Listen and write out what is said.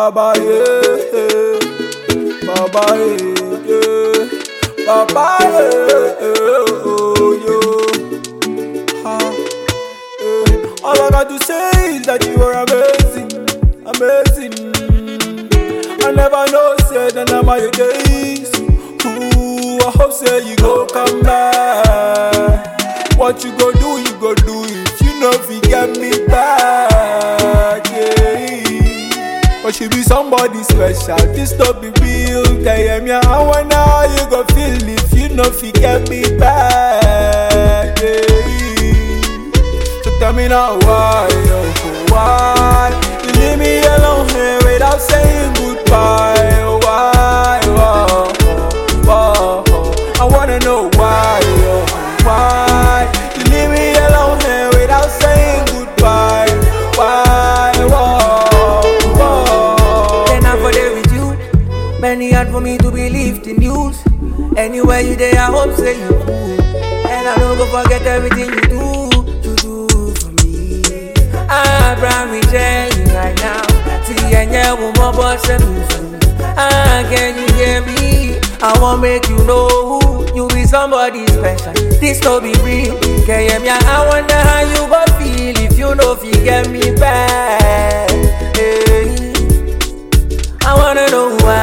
Baba, yeah, Baba, yeah, Baba, oh, yo. All I got to say is that you are amazing, amazing. I never know, said that I'm my days. Ooh, I hope say you go come back. What you go do if you know if you get me back, yeah. But she be somebody special, this to be real. Tell me I wonder how you go feel if you know if you get me back, yeah. So tell me now why, oh, why you leave me alone here without saying goodbye, oh, why, oh, oh, oh. I wanna know why, oh, why you leave me alone here without saying goodbye, why, oh, oh. Then I'm for there with you. Many hard for me to believe the news. Anywhere you there, I hope say you cool. And I don't go forget everything you do for me. I promise you right now. See, and yeah, one more boss and can you hear me? I won't make you know who you be, somebody special. This no be real. Can you I wonder how you go feel if you know if you get me back. Hey. I wanna know why.